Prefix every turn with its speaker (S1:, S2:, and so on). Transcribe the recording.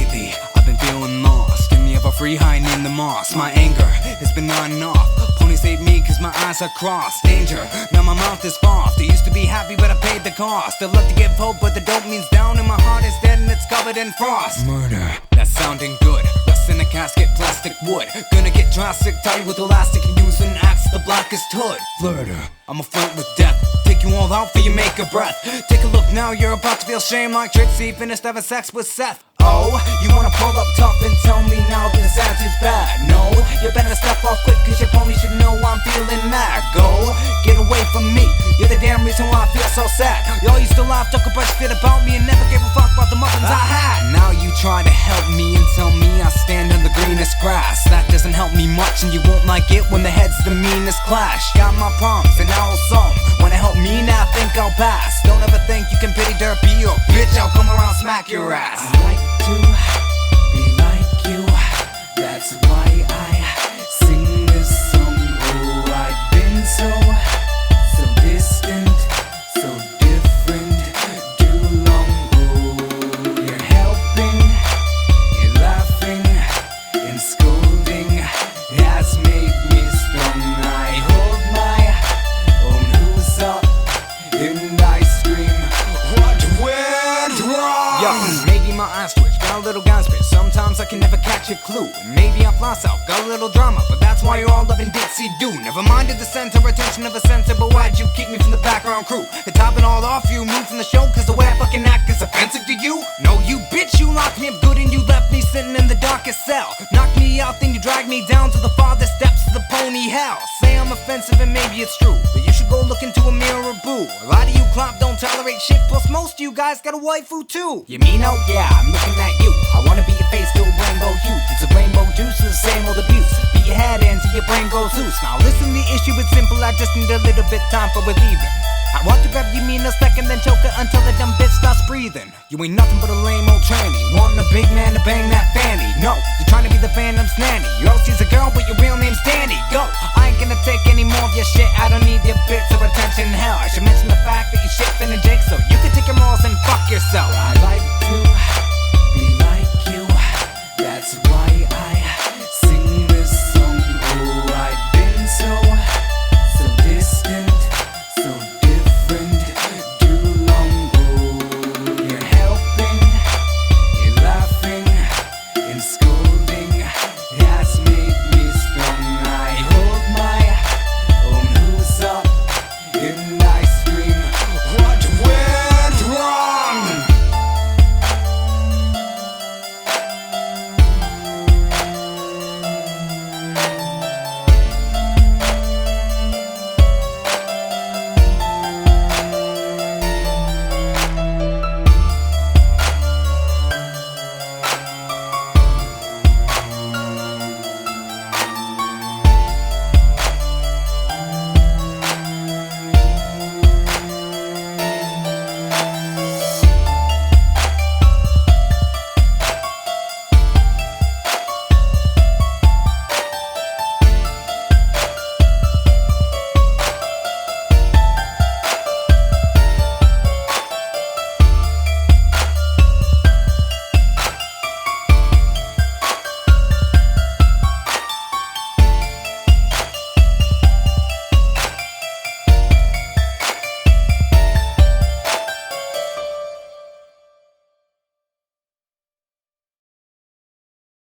S1: Lately, I've been feeling lost. Give me up a free high named the Moss. My anger has been on and off. Ponies hate me cause my eyes are crossed. Danger, now my mouth is soft. I used to be happy but I paid the cost. I love to give hope but the dope means down. And my heart is dead and it's covered in frost. Murder, that's sounding good. Rust in a casket, plastic wood. Gonna get drastic, tight with elastic. And use an axe, the blackest hood. Flirter, I'm a flirt with death. Take you all out for you make a breath. Take a look now, you're about to feel shame like Trixie finished having sex with Seth. Oh, you wanna pull up tough and tell me now that this attitude's bad? No, you better step off quick cause your pony should know I'm feeling mad. Go, get away from me, you're the damn reason why I feel so sad. Y'all used to laugh, talk a bunch of shit about me and never gave a fuck about the muffins I had. Now you try to help me and tell me I stand on the greenest grass. That doesn't help me much and you won't like it when the heads the meanest clash. Got my problems and now I'll solve them. Wanna help me now, think I'll pass. Don't ever think you can pity dirt, be your bitch, I'll come around smack your ass. I like to be like you, that's why I sing this song. Oh, I've been so distant, so different, too long. Oh, you're helping, you're laughing, and scolding has made me strong. I hold my own who's up, and I scream, what went wrong? Yo, maybe my eyes twitch, got a little gun spit. Sometimes I can never catch a clue. Maybe I fly south, got a little drama, but that's why you're all loving Dixie Doo. Never minded the center, attention of a censor, but why'd you kick me from the background crew? And topping all off, you moved from the show cause the way I fucking act is offensive to you? No, you bitch, you locked me up good and you left me sitting in the darkest cell. Knocked me out, then you dragged me down to the farthest steps of the pony hell. Say I'm offensive and maybe it's true, but you should go look into a mirror, boo. A lot of you clop don't tolerate shit, plus most of you guys got a waifu too. You mean, oh yeah, I'm looking at you. I wanna be your face filled rainbow hues. It's a rainbow juice, it's the same old abuse. Beat your head in till your brain goes loose. Now listen, the issue is simple, I just need a little bit time for relieving. I want to grab you mean a second, then choke her until the dumb bitch starts breathing. You ain't nothing but a lame old tranny, wanting a big man to bang that fanny. No, you're trying to be the Phantom's nanny. You all she's a girl, but your real name's Danny. Go, I ain't gonna take any more of your shit. I don't need your bits of attention. Hell, I should mention the fact that you shit finna Jake, so you can take your morals and fuck yourself. I like to